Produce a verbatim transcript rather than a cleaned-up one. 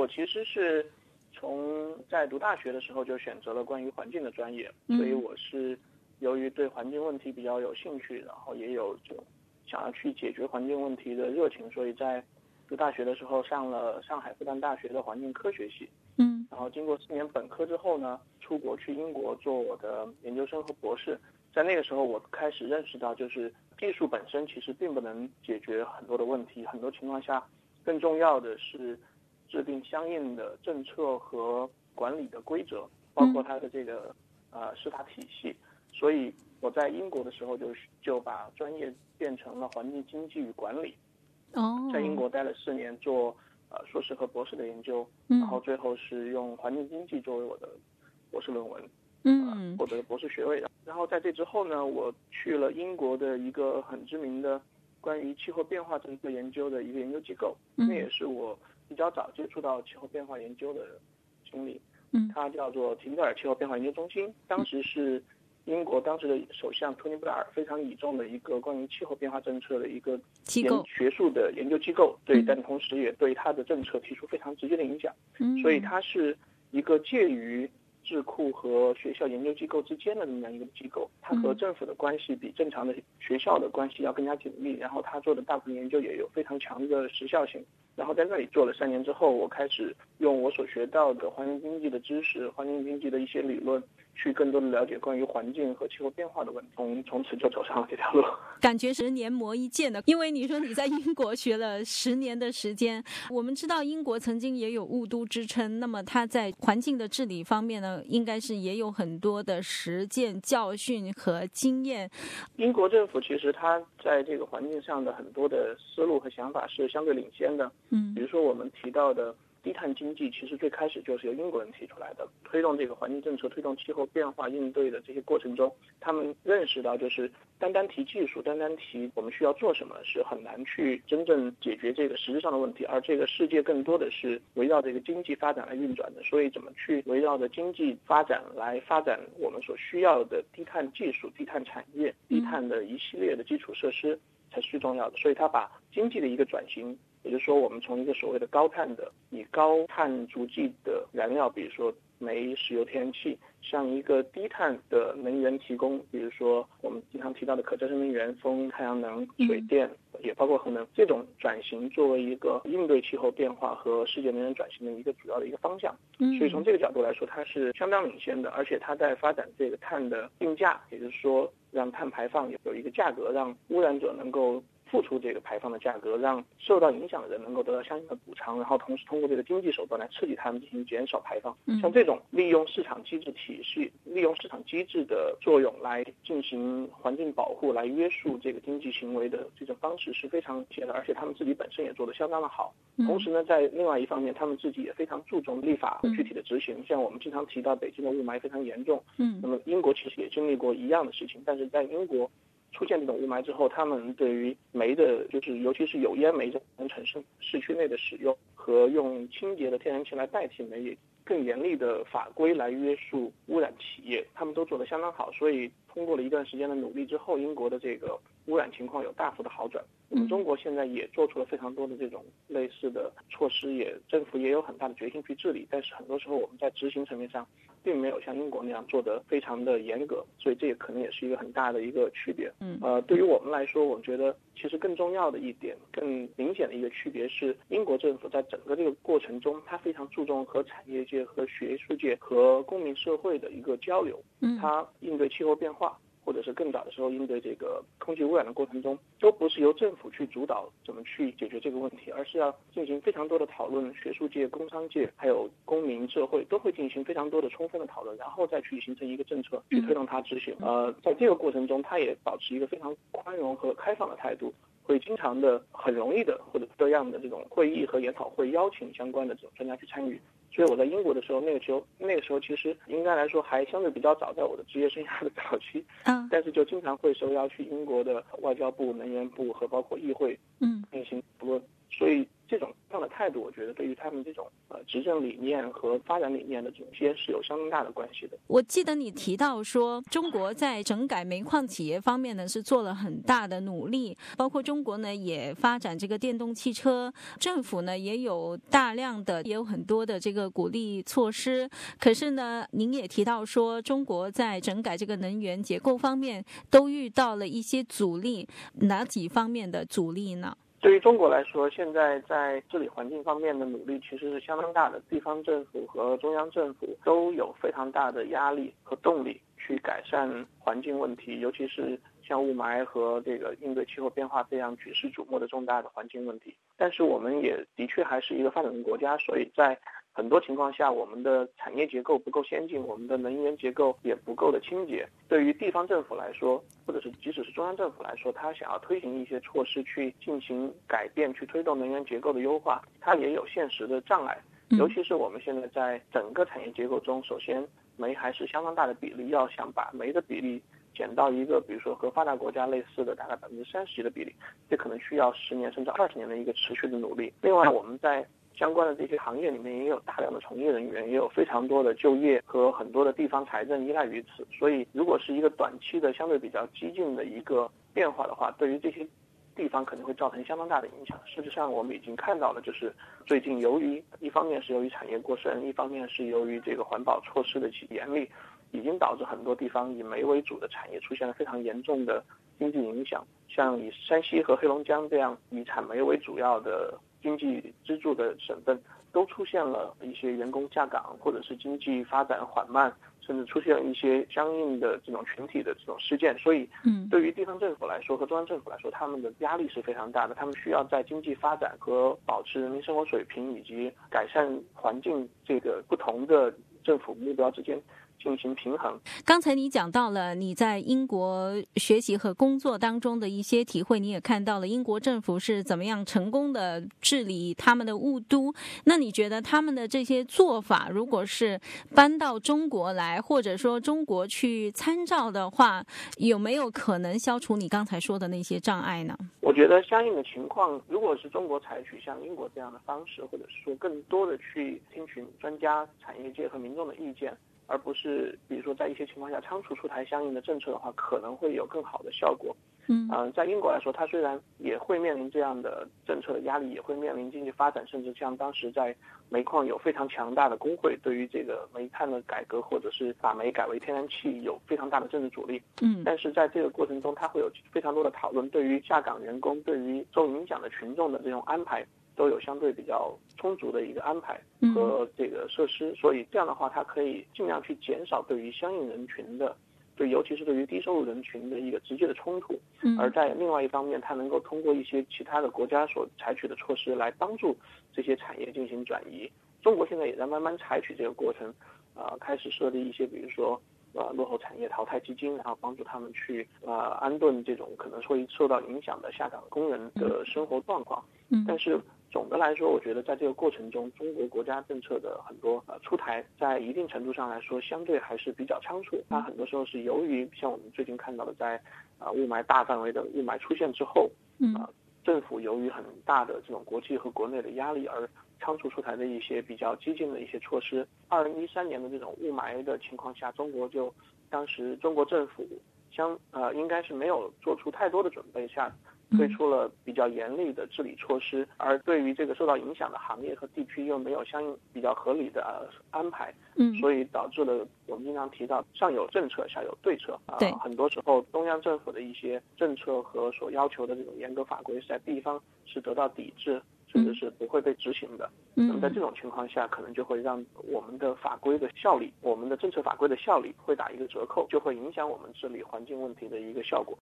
我其实是从在读大学的时候就选择了关于环境的专业， 嗯、 所以我是由于对环境问题比较有兴趣，然后也有这种想要去解决环境问题的热情，所以在读大学的时候上了上海复旦大学的环境科学系。 嗯， 然后经过四年本科之后呢，出国去英国做我的研究生和博士。在那个时候，我开始认识到，就是技术本身其实并不能解决很多的问题，很多情况下，更重要的是制定相应的政策和管理的规则，包括它的这个呃司法体系。所以我在英国的时候就就把专业变成了环境经济与管理。 哦， 在英国待了四年，做呃硕士和博士的研究， 嗯、 然后最后是用环境经济作为我的博士论文。 嗯、 呃，获得博士学位的。然后在这之后呢，我去了英国的一个很知名的关于气候变化政策研究的一个研究机构， 嗯、 那也是我比较早接触到气候变化研究的经历。 嗯， 它叫做廷德尔气候变化研究中心，当时是英国当时的首相托尼布莱尔非常倚重的一个关于气候变化政策的一个机构， 学术的研究机构，对， 嗯、 但同时也对它的政策提出非常直接的影响。 嗯， 所以它是一个介于智库和学校研究机构之间的这么样一个机构，它和政府的关系比正常的学校的关系要更加紧密，然后它做的大部分研究也有非常强的时效性。然后在那里做了三年之后，我开始用我所学到的环境经济的知识、环境经济的一些理论，去更多的了解关于环境和气候变化的问题，从从此就走上了这条路。 感觉十年磨一剑的，因为你说你在英国学了十年的时间，我们知道英国曾经也有雾都之称，那么它在环境的治理方面呢，应该是也有很多的实践教训和经验。 英国政府其实它在这个环境上的很多的思路和想法是相对领先的， 嗯， 比如说我们提到的低碳经济，其实最开始就是由英国人提出来的。推动这个环境政策、推动气候变化应对的这些过程中，他们认识到，就是单单提技术、单单提我们需要做什么，是很难去真正解决这个实质上的问题。而这个世界更多的是围绕这个经济发展来运转的，所以怎么去围绕着经济发展来发展我们所需要的低碳技术、低碳产业、低碳的一系列的基础设施才是最重要的。所以他把经济的一个转型，也就是说，我们从一个所谓的高碳的、以高碳足迹的燃料，比如说煤、石油、天然气，向一个低碳的能源提供，比如说我们经常提到的可再生能源、风、太阳能、水电，也包括核能，这种转型作为一个应对气候变化和世界能源转型的一个主要的一个方向。所以从这个角度来说，它是相当领先的，而且它在发展这个碳的定价，也就是说让碳排放有一个价格，让污染者能够付出这个排放的价格，让受到影响的人能够得到相应的补偿，然后同时通过这个经济手段来刺激他们进行减少排放。像这种利用市场机制体系、利用市场机制的作用来进行环境保护、来约束这个经济行为的这种方式是非常明显的，而且他们自己本身也做得相当的好。同时呢，在另外一方面，他们自己也非常注重立法和具体的执行。像我们经常提到北京的雾霾非常严重，嗯，那么英国其实也经历过一样的事情，但是在英国出现这种雾霾之后，他们对于煤的，就是尤其是有烟煤能产生市区内的使用和用清洁的天然气来代替煤，也更严厉的法规来约束污染企业，他们都做得相当好。所以通过了一段时间的努力之后，英国的这个污染情况有大幅的好转。我们中国现在也做出了非常多的这种类似的措施，也政府也有很大的决心去治理，但是很多时候我们在执行层面上并没有像英国那样做得非常的严格，所以这也可能也是一个很大的一个区别。嗯，呃，对于我们来说，我觉得其实更重要的一点、更明显的一个区别是，英国政府在整个这个过程中，它非常注重和产业界、和学术界、和公民社会的一个交流。嗯，它应对气候变化，或者是更早的时候应对这个空气污染的过程中，都不是由政府去主导怎么去解决这个问题，而是要进行非常多的讨论，学术界、工商界还有公民社会都会进行非常多的充分的讨论，然后再去形成一个政策去推动它执行。呃，在这个过程中，它也保持一个非常宽容和开放的态度，会经常的、很容易的或者这样的这种会议和研讨会邀请相关的这种专家去参与。所以我在英国的时候，那个时候那个时候其实应该来说还相对比较早，在我的职业生涯的早期，嗯，但是就经常会受邀去英国的外交部、能源部和包括议会，嗯，进行不论所以这种这样的态度，我觉得对于他们这种呃执政理念和发展理念的总结是有相当大的关系的。 我记得你提到说，中国在整改煤矿企业方面呢是做了很大的努力，包括中国呢也发展这个电动汽车，政府呢也有大量的也有很多的这个鼓励措施。可是呢，您也提到说，中国在整改这个能源结构方面都遇到了一些阻力，哪几方面的阻力呢？ 对于中国来说，现在在治理环境方面的努力其实是相当大的，地方政府和中央政府都有非常大的压力和动力去改善环境问题，尤其是像雾霾和这个应对气候变化这样举世瞩目的重大的环境问题。但是我们也的确还是一个发展中国家，所以在很多情况下，我们的产业结构不够先进，我们的能源结构也不够的清洁。对于地方政府来说，或者是即使是中央政府来说，他想要推行一些措施去进行改变，去推动能源结构的优化，它也有现实的障碍。尤其是我们现在在整个产业结构中，首先煤还是相当大的比例，要想把煤的比例减到一个比如说和发达国家类似的大概百分之三十的比例，这可能需要十年甚至二十年的一个持续的努力。另外，我们在相关的这些行业里面也有大量的从业人员，也有非常多的就业和很多的地方财政依赖于此。所以如果是一个短期的相对比较激进的一个变化的话，对于这些地方可能会造成相当大的影响。事实上我们已经看到了，就是最近由于一方面是由于产业过剩，一方面是由于这个环保措施的严厉，已经导致很多地方以煤为主的产业出现了非常严重的经济影响。像以山西和黑龙江这样以产煤为主要的经济支柱的省份，都出现了一些员工下岗，或者是经济发展缓慢，甚至出现了一些相应的这种群体的这种事件。所以对于地方政府来说和中央政府来说，他们的压力是非常大的，他们需要在经济发展和保持人民生活水平以及改善环境这个不同的政府目标之间进行平衡。 刚才你讲到了你在英国学习和工作当中的一些体会，你也看到了英国政府是怎么样成功的治理他们的雾都。那你觉得他们的这些做法，如果是搬到中国来，或者说中国去参照的话，有没有可能消除你刚才说的那些障碍呢？ 我觉得相应的情况，如果是中国采取像英国这样的方式，或者是说更多的去听取专家、产业界和民众的意见，而不是比如说在一些情况下仓促出台相应的政策的话，可能会有更好的效果。嗯、呃，在英国来说，它虽然也会面临这样的政策的压力，也会面临经济发展，甚至像当时在煤矿有非常强大的工会对于这个煤炭的改革，或者是把煤改为天然气有非常大的政治阻力。嗯，但是在这个过程中，它会有非常多的讨论，对于下岗员工，对于受影响的群众的这种安排，都有相对比较充足的一个安排和这个设施。所以这样的话，它可以尽量去减少对于相应人群的，对，尤其是对于低收入人群的一个直接的冲突。而在另外一方面，它能够通过一些其他的国家所采取的措施来帮助这些产业进行转移。中国现在也在慢慢采取这个过程，呃，开始设立一些比如说呃落后产业淘汰基金，然后帮助他们去呃安顿这种可能会受到影响的下岗工人的生活状况。但是总的来说，我觉得在这个过程中，中国国家政策的很多呃出台，在一定程度上来说，相对还是比较仓促。它很多时候是由于像我们最近看到的，在啊、呃、雾霾大范围的雾霾出现之后，啊、呃、政府由于很大的这种国际和国内的压力而仓促出台的一些比较激进的一些措施。二零一三年的这种雾霾的情况下，中国就当时中国政府相呃应该是没有做出太多的准备下，推出了比较严厉的治理措施，而对于这个受到影响的行业和地区又没有相应比较合理的、呃、安排，嗯，所以导致了我们经常提到上有政策下有对策啊、呃，很多时候中央政府的一些政策和所要求的这种严格法规是在地方是得到抵制，甚至是不会被执行的。嗯，那么在这种情况下，可能就会让我们的法规的效力，我们的政策法规的效力会打一个折扣，就会影响我们治理环境问题的一个效果。